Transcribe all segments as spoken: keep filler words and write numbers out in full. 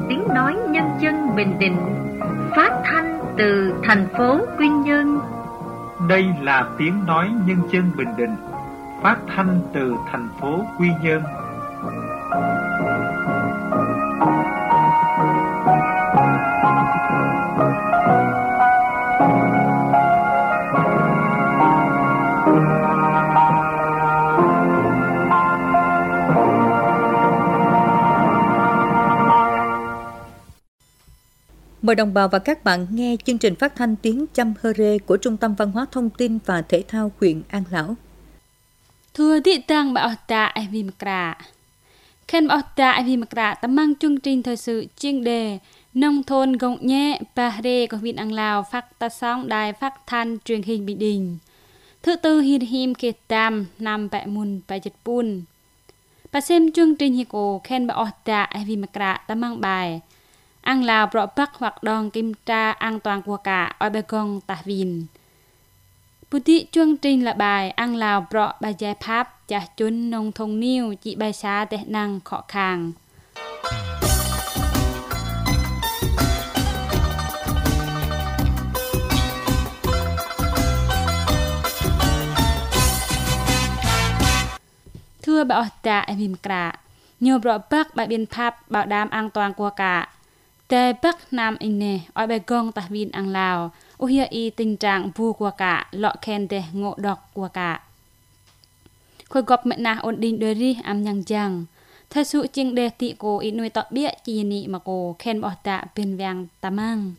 tiếng nói nhân dân Bình Định, phát thanh từ thành phố Quy Nhơn. Đây là tiếng nói nhân dân Bình Định, phát thanh từ thành phố Quy Nhơn. Mời đồng bào và các bạn nghe chương trình phát thanh tiếng Chăm Hơ Rê của Trung tâm Văn hóa Thông tin và Thể thao huyện An Lão. Thưa thị tăng bảo tạ ai vi mạc khen bảo tạ ai vi mạc ta mang chương trình thời sự chuyên đề nông thôn gồng nhẹ Bà Rê của huyện An Lão phát ta sóng đài phát thanh truyền hình Bình Định. Thứ tư hiên hiêm kê tam năm bẹ mùn bẹ chật pun. Bà xem chương trình hi cổ khen bảo tạ ai vi mạc ta mang bài An Lào bọ bắc hoặc đòn kiểm tra an toàn của cả ở bờ gong tà vìn. Bút thị chương trình là bài An Lào bọ bài giải pháp trả chốn nông thôn niu chỉ bài xá tệ năng khó khăn. Thưa bảo tạ em im cả, nhiều bọ bắc bài biện pháp bảo đảm an toàn của cả. Tây Bắc Nam anh nè, ở bài gong tà vin An Lào, u hiệp y tình trạng vu của cả, lọ khen để ngộ độc của cả. Khôi gọp mẹ na ổn định đời đi am nhang chang. Thay sự chiêng đề tị cô ít nuôi tọ bịa chi nị mà cô khen bỏ tạ bên vàng tà mang.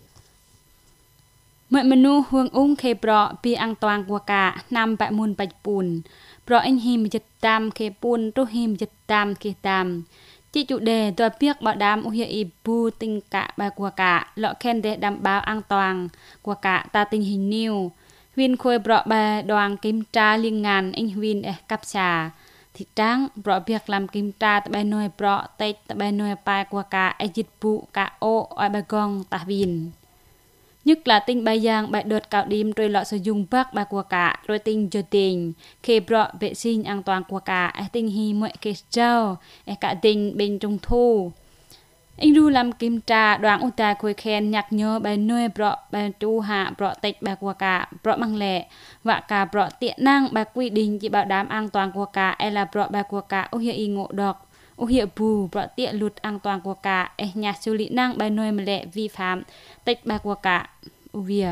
Mẹ menu huông ung khê bọ pi an toàn của cả, nam bạ mùn bạch bùn. Bọ anh hìm dịch tam khê bùn, rô hìm dịch tam khê tam. Chỉ chủ đề tôi biết bảo đảm u hiệp bu tình cả bài của cả lọ khen để đảm bảo an toàn của cả ta tình hình nhiều viên khôi bọ bài đoàn kiểm tra liên ngàn anh viên để cắp trà thị trắng bọ việc làm kiểm tra tại bài nuôi bọ tây tại bài nuôi bài của cả ai dịch vụ cả ô ở bài gong ta viên nhất là tinh bài giang bài đợt cạo đêm rồi lọ sử dụng bác bài của cả rồi tinh cho tình khi bọ vệ sinh an toàn của cả ai tinh hi mọi cái trâu ai cả tình bên trung thu anh ru làm kiểm tra đoàn u ta khôi khen nhắc nhớ bài nuôi bọ bài chu hạ bọ tịch bài của cả bọ mang lệ và cả bọ tiện năng bài quy định chỉ bảo đảm an toàn của cả ai là bọ bài của cả u hiệp y ngộ độc u hiệp bù bọ tiện lụt an toàn của cả ai nhà xử lý năng bài nuôi mà lệ vi phạm tịch bài của cả u vía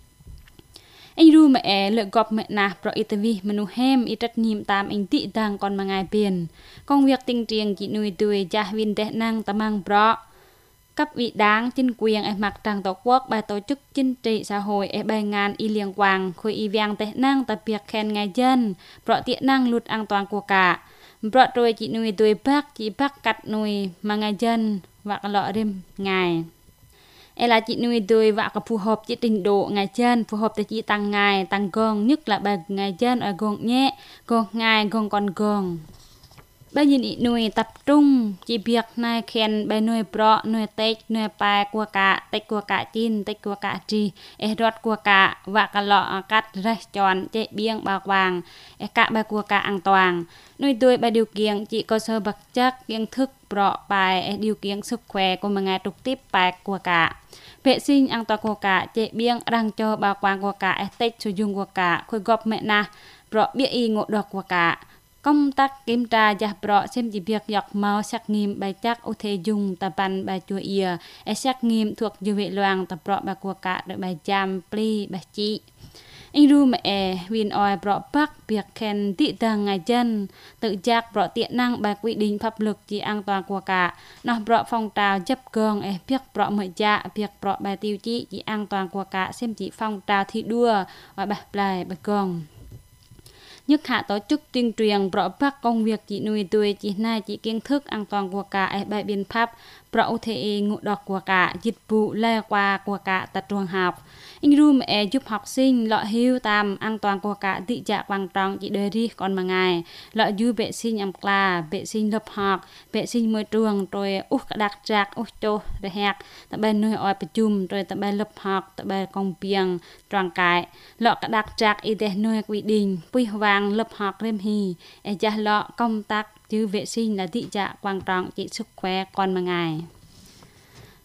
anh ru mẹ lợi gọp mẹ na bọ y vi menu hem y trách nhiệm tam anh tị tăng còn mà ngày biển công việc tinh triềng chị nuôi tuổi cha viên tệ năng tam mang bọ cấp vị đáng chính quyền ai mặc trang tổ quốc bài tổ chức chính trị xã hội ai bài ngàn y liên quan khối y vang tệ năng tập việc khen ngày dân bọ tiện năng lụt an toàn của cả bọ rồi chị nuôi tuổi bác chị bác cắt nuôi mà ngày dân và lọ đêm ngày ai là chị nuôi tuổi và có phù hợp với trình độ ngày chân phù hợp với chị tăng ngày tăng gong nhất là bài ngày chân ở gong nhẹ gong ngày gong còn gong bây giờ chị nuôi tập trung chỉ việc này khen bài nuôi bọ nuôi tết nuôi bài của cả tết của cả chín tết của cả trì ai rót của cả và cả lọ cắt ra tròn chạy biếng bạc vàng ai cả bài của cả an toàn nuôi tuổi bài điều kiện chỉ có sơ vật chất kiến thức bọ bài điều kiện sức khỏe của một ngày trực tiếp bài của cả vệ sinh an toàn của cả chạy biếng đang cho bảo quản của cả tết sử dụng của cả khôi gọp mẹ na bọ bia y ngộ độc của cả công tác kiểm tra giả bọ xem chỉ việc dọc máu xét nghiệm bài chắc ô thể dùng tập bàn bài chùa ỉa xét nghiệm thuộc dư vệ loang tập bọ bài của cả được bài chăm pli bài chị anh ru mẹ viên oi bọ bắc việc khen tị tầng ngày chân tự giác bọ tiện năng bài quy định pháp luật chỉ an toàn của cả nó bọ phong trào chấp gương ấy việc bọ mới dạ việc bọ bài tiêu chí chỉ an toàn của cả xem chỉ phong trào thi đua và bài bài bài gương nhất hạ tổ chức tuyên truyền bọ bắc công việc chị nuôi tuổi chị này chị kiến thức an toàn của cả ấy bài biện pháp bọ thể ngộ độc của cả dịch vụ lây qua của cả tại trường học anh ru mẹ giúp học sinh lọ hưu tam an toàn của cả thị trạng quan trọng chị đời đi còn mà ngày lọ du vệ sinh âm cla vệ sinh lớp học vệ sinh môi trường rồi út đặc trạc út tô rồi hẹt tại bài nuôi oiประชุม rồi tại bài lớp học tại bài công biếng tròn cái lọ đặc trạc y tế nuôi quy định quy vàng lớp học rem hì ai cha lọ công tác chứ vệ sinh là thị trạng quan trọng chị sức khỏe còn mà ngày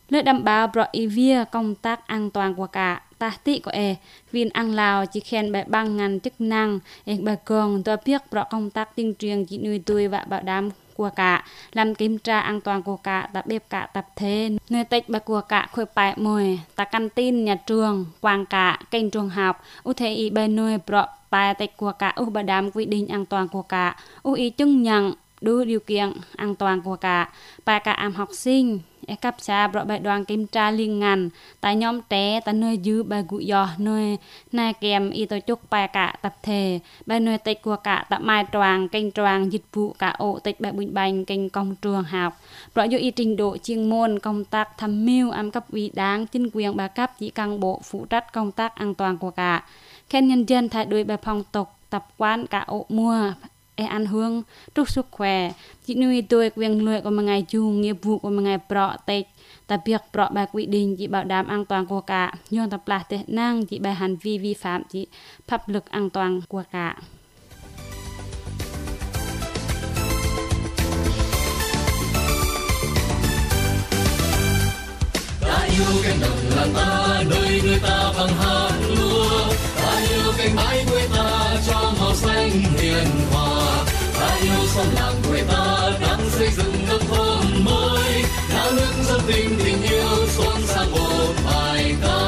Lưỡi đảm bảo bro y vía công tác an toàn của cả ta tị của e viên ăn lào chỉ khen bài băng ngành chức năng e bài cường tôi biết bro công tác tuyên truyền chỉ nuôi tươi và bảo đảm của cả làm kiểm tra an toàn của cả tập bếp cả tập thể nơi tịch bài của cả khơi bài mồi ta căn tin nhà trường quang cả kênh trường học u thể y bài nơi bro bài tịch của cả u bảo đảm quy định an toàn của cả u ý chứng nhận đủ điều kiện an toàn của cả bài cả am học sinh cấp xã bro bài đoàn kiểm tra liên ngành tại nhóm trẻ tại nơi giữ bài gụ giò nơi nai kèm y tổ chức bài cả tập thể bài nơi tịch của cả tập mai tròn kênh tròn dịch vụ cả ổ tịch bài bình bành kênh công trường học bro do y trình độ chuyên môn công tác tham mưu am cấp ủy đảng chính quyền bà cấp chỉ cán bộ phụ trách công tác an toàn của cả khen nhân dân thay đổi bài phong tục tập quán cả ổ mua e ăn hương trúc sức khỏe chỉ nuôi tôi quyền lợi của một ngày chu nghiệp vụ của một ngày bọ tết tập việc bọ bài quy định chỉ bảo đảm an toàn của cả nhưng tập là tệ năng chỉ bài hành vi vi phạm chỉ pháp luật an toàn của cả. Ta yêu cánh đồng làng ta nơi người ta bằng hát lúa, ta yêu cánh bãi quê ta cho màu xanh hiền hòa, ta yêu xóm làng quê ta đang xây dựng nông thôn mới, náo nước dân tình tình yêu xôn sang một bài ca.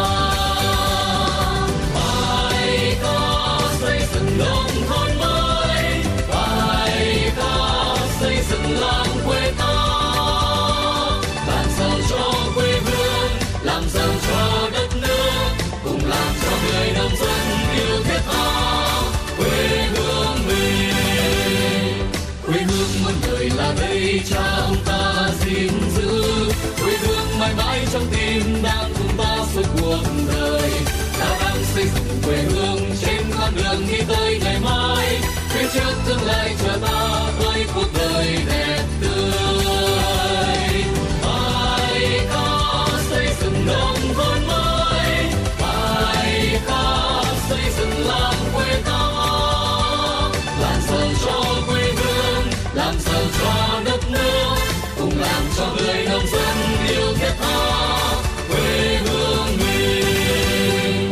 Bài ca xây dựng nông thôn mới, bài ca xây dựng làng quê ta, làm giàu cho quê hương, làm giàu cho đất nước, cùng làm cho người nông dân yêu thiết tha quê hương mình. Quê hương muôn đời là đây cha ông ta gìn giữ, quê hương mãi mãi trong tim đang cùng ta suốt cuộc đời. Ta đang xây dựng quê hương trên con đường đi tới ngày mai, phía trước tương lai chờ ta với cuộc đời đẹp tươi. Bài ca xây dựng nông thôn mới, bài ca xây dựng làng quê ta, làm giàu cho quê hương, làm giàu cho đất nước, cùng làm cho người nông dân yêu thiết tha quê hương mình.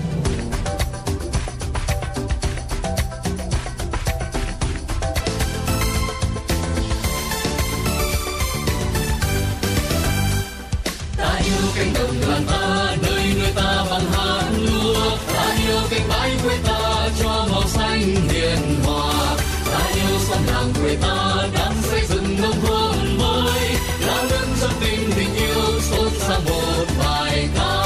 Ta yêu cánh đồng làng ta nơi người ta bằng hát lúa, ta yêu cánh bãi quê ta cho màu xanh hiền hòa, ta yêu xóm làng quê ta đang xây dựng nông thôn mới, lao nước dân tình tình yêu xôn sang một bài ca.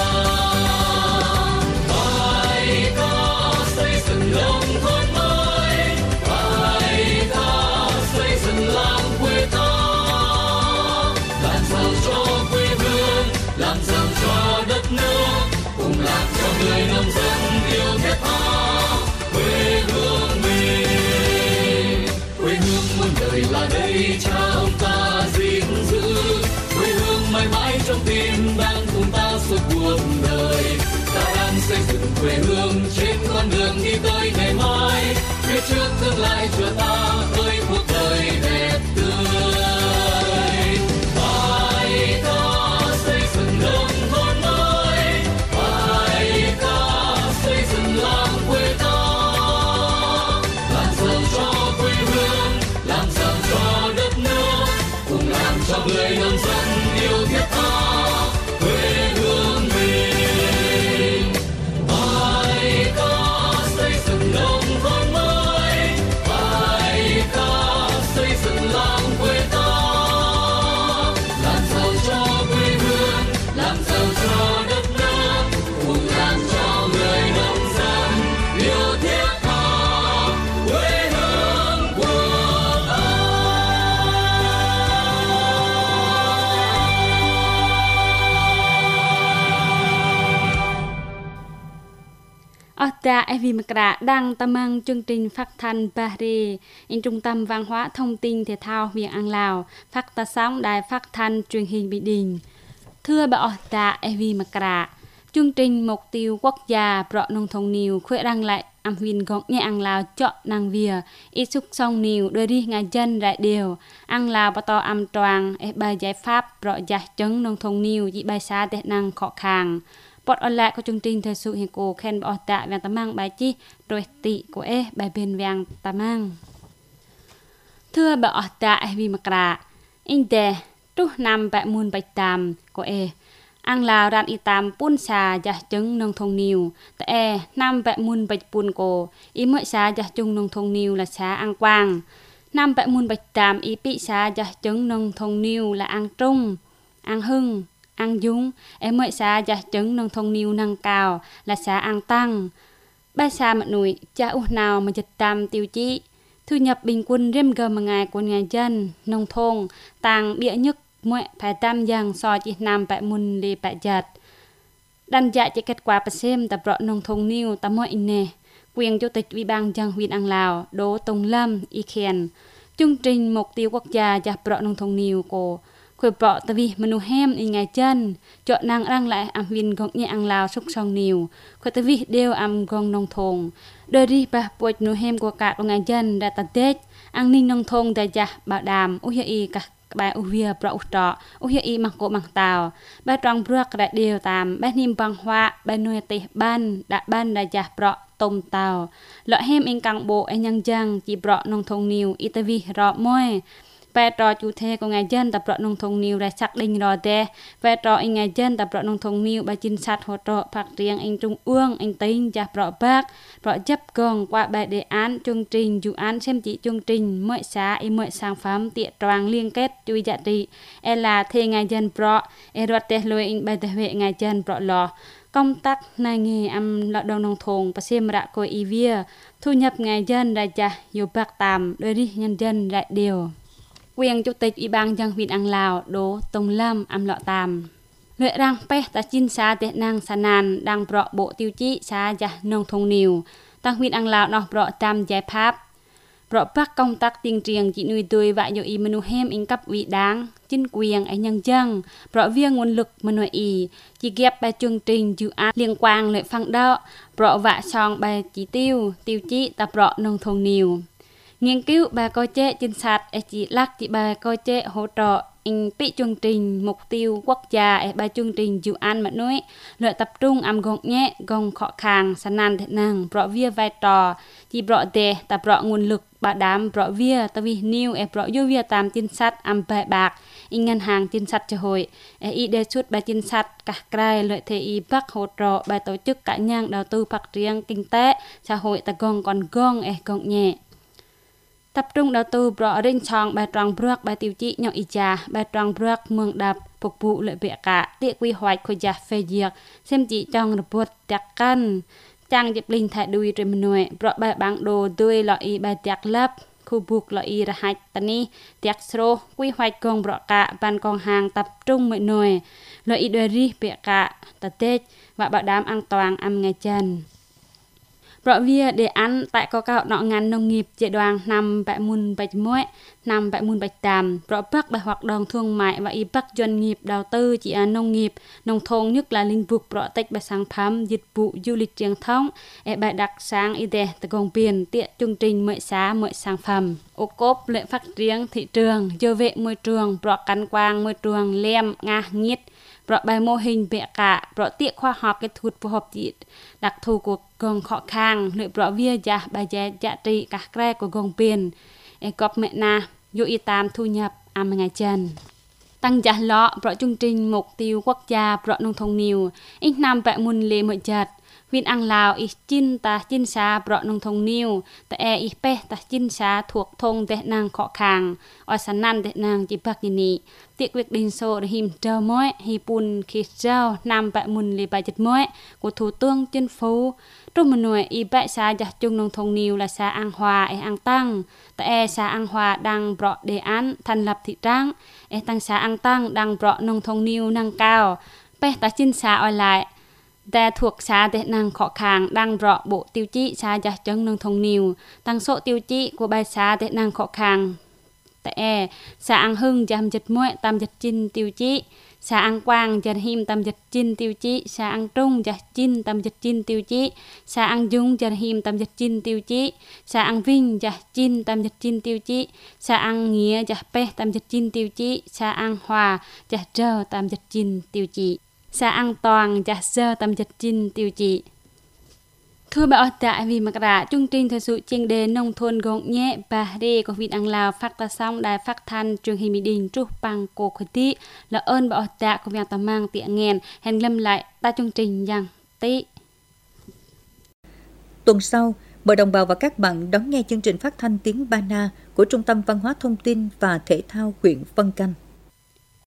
Bài ca xây dựng nông thôn mới, bài ca xây dựng làng quê ta, làm giàu cho quê hương, làm giàu cho đất nước, cùng làm cho người nông dân yêu thiết tha quê hương mình. Quê hương muôn đời là đây cha ông ta gìn giữ, quê hương mãi mãi trong tim đang cùng ta suốt cuộc đời. Ta đang xây dựng quê hương trên con đường đi tới ngày mai, phía trước tương lai chờ ta với cuộc đời đẹp tươi. Bài ca xây dựng nông thôn mới, bài ca xây dựng làng quê ta, làm giàu cho quê hương, làm giàu cho đất nước, cùng làm cho người nông dân yêu thiết tha quê hương mình. Bài ca xây dựng nông thôn mới, bài ca xây dựng làng quê ta, làm giàu cho quê hương, làm giàu cho đất nước, cùng làm cho người nông dân yêu thiết tha quê hương của ta. Ở ta e vê Macra đang tâm mang chương trình phát thanh Paris, Trung tâm Văn hóa Thông tin Thể thao huyện An Lào, phát ta sóng đài phát thanh truyền hình Bình Định. Thưa bà ở ta e vê Macra, chương trình mục tiêu quốc gia Pro Nông thôn Niu khuyết đăng lại am viên gọng nhẹ ăn lao chọn nàng vía ít xúc song niu đôi đi ngày dân đại điều ăn lao bắt to am toàn e bài giải pháp rõ giải chứng nông thôn niu dị bài xa để nàng khó khàng bọt ở lại của chương trình thời sự hiện cổ khen bỏ tạ vàng tà mang bài chi rồi tị của e bài bên vàng tà mang thưa bỏ tạ vì mặc ra in đề trúc năm bẹ muôn bạch tam của e ăn lao ran y tam pun xà giả chứng nông thôn niu tại e năm bẹ muôn bạch pun cổ ý mỗi xà giả chung nông thôn niu là xà ăn quang năm bẹ muôn bạch tam ý bị xà giả chứng nông thôn niu là ăn trung ăn hưng ăn dung em mỗi xà giả chứng nông thôn niu nâng cao là xà ăn tăng ba xà mặt nụi cha u nào mà dịch tam tiêu chí thu nhập bình quân rem gờ một ngày của người dân nông thôn tăng địa nhất mỗi phải tam dần so chỉ năm bẹ muôn lì bẹ giật đàn dạ chỉ kết quả bật xem tập rõ nông thôn niu tắm mọi nè quyền chủ tịch ủy ban dân huyện An Lào Đỗ Tùng Lâm y khen chương trình mục tiêu quốc gia dập rõ nông thôn niu của khởi bỏ tại vì menu hem in ngày chân chọn năng đăng lại am viên gọng nhẹ An Lào xúc song niu khởi tại vì đều am gong nông thôn đời đi ba buổi menu hem của cả ngày dân đã tận tết an ninh nông thôn đại gia bảo đảm u y cả bài u vía pro u trọ u y mặc cổ mặc tàu bài tròn bước đại điều tam bài niệm bằng hoa bài nuôi tê ban đã ban đại gia pro tôm tàu lợi hem in căng bộ anh nhân dân chỉ pro nông thôn niu itavi rõ môi vai trò chủ thể của người dân tập đoạn nông thôn niu đã xác định rõ thế vai trò anh người dân tập đoạn nông thôn niu bài chính sách hỗ trợ phát triển anh trung ương anh tây gia rõ bác rõ chấp gồng qua bài đề án chương trình dự án xem chỉ chương trình mỗi xã y mỗi sản phẩm tiện toàn liên kết chui giá trị e là thế người dân pro e rót thế lôi anh bài thể hệ người dân pro lò công tác này nghề âm lao động nông thôn và xem ra coi y vía thu nhập người dân đại gia nhiều bạc tạm đôi đi nhân dân đại điều quyền chủ tịch ủy ban dân huyện An Lào Đỗ Tùng Lâm âm lọ tam lợi rằng pe ta chin xa tệ năng sa nan đang pro bộ tiêu chí xa giả nông thôn niu tăng huyện An Lào nó pro tam giải pháp pro bắc công tác tuyên truyền chỉ nuôi tươi và nhiều y menu hem in cấp ủy đáng chính quyền ấy nhân dân pro viên nguồn lực menu y chỉ ghép bài chương trình dự án liên quan lợi phăng đó pro vạ song bài chỉ tiêu tiêu chí ta pro nông thôn niu nghiên cứu bài coi chế chính sách chỉ lắc chỉ bài coi chế hỗ trợ in bị chương trình mục tiêu quốc gia bài chương trình dự án mà nói lợi tập trung am gồng nhẹ gồng khó khăn san nan thế năng bỏ vía vai trò chỉ bỏ đề tập bỏ nguồn lực bảo đảm bỏ vía tại vì new e bỏ vô vía tam chính sách am bài bạc in ngân hàng chính sách cho hội e ý đề xuất bài chính sách cả cái lợi thế y bắc hỗ trợ bài tổ chức cá nhân đầu tư phát triển kinh tế xã hội ta gồng còn gồng e gồng nhẹ tập trung đầu tư bỏ rinh chong bài tròn bước bài tiêu chí nhau y trà bài tròn bước mương đập phục vụ lợi bệ cả địa quy hoạch của gia phê duyệt xem chỉ trong report đặc cân trang dịp linh thải đuôi trên mình nuôi bỏ bài bản đồ đuôi loại y bài đặc lấp khu buộc loại y ra hai tani đặc sro quy hoạch công bỏ cả ban con hàng tập trung mọi nuôi loại y đuôi ri bệ cả tật tết và bảo đảm an toàn âm ngày chân rõ vía đề án tại có cao nọ ngành nông nghiệp giai đoạn năm bãi mùn bạch muối năm bãi mùn bạch tàm rõ bắc bài hoạt động thương mại và y bắc doanh nghiệp đầu tư chỉ là nông nghiệp nông thôn nhất là lĩnh vực rõ tách bài sản phẩm dịch vụ du lịch truyền thống e bài đặc sáng y tế từ công biển tiện chương trình mỗi xã mỗi sản phẩm ô cốp lệ phát triển thị trường dơ vệ môi trường rõ cắn quang môi trường lem nga nghiết rõ bài mô hình bệ cả rõ tiện khoa học cái thuật phù hợp chỉ đặc thù của gồng khó khăn lợi rõ vía giá bài giá giá trị các cái của gồng biển e cọp mẹ na dụ y tam thu nhập am ngày chân tăng giá lọ rõ chương trình mục tiêu quốc gia rõ nông thôn niu ít năm bẹ muôn lê mọi chật huyện An Lào ít chin ta chin xa rõ nông thôn niu tại e ít pe ta chin xa thuộc thôn tệ năng khó khăn ở san nan tệ năng chỉ bạc nhị tiệc việc đình sổ hìm trâu mối hi pun khi trâu năm bẹ muôn lê bài chật mối của thủ tướng chính phủ trong một nuôi y bẹ xa giả chung nông thôn niu là xã An Hòa e An Tăng tại e xã An Hòa đang rõ đề án thành lập thị trấn e tăng xã An Tăng đang rõ nông thôn niu nâng cao pe ta chin xã ở lạiแต่thuộc xã tệ năng khó khăn đang rõ bộ tiêu chí xã giả chứng nông thôn niu tăng số tiêu chí của bài xã tệ năng khó khăn tại e xã An Hưng chăm chật muội tam chật chín tiêu chí xã An Quang chật him tam chật chín tiêu chí xã An Trung chật chín tam chật chín tiêu chí xã An Dung chật him tam chật chín tiêu chí xã An Vinh chật chín tam chật chín tiêu chí xã An Nghĩa chật pe tam chật chín tiêu chí xã An Hòa chật trơ tam chật chín tiêu chí xã An Toàn chật sơ tam chật chín tiêu chí. Thưa bà ở tại vì mặc ra chương trình thời sự chuyên đề nông thôn gọn nhẹ bà đề của Việt Ang Lào phát ra xong đài phát thanh trường Hi Mi Đình trúc bằng cổ khởi tí là ơn bà ở tại của việc tạm mang tiện nghèn hẹn lâm lại ta chương trình rằng tí. Tuần sau, mời đồng bào và các bạn đón nghe chương trình phát thanh tiếng Ba Na của Trung tâm Văn hóa Thông tin và Thể thao huyện Vân Canh.